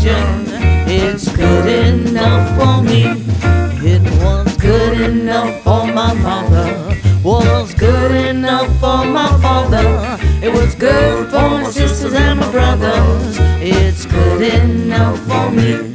religion. It's good enough for me. It was good enough for my mother, was good enough for my father. It was good for my sisters and my brothers. It's good enough for me.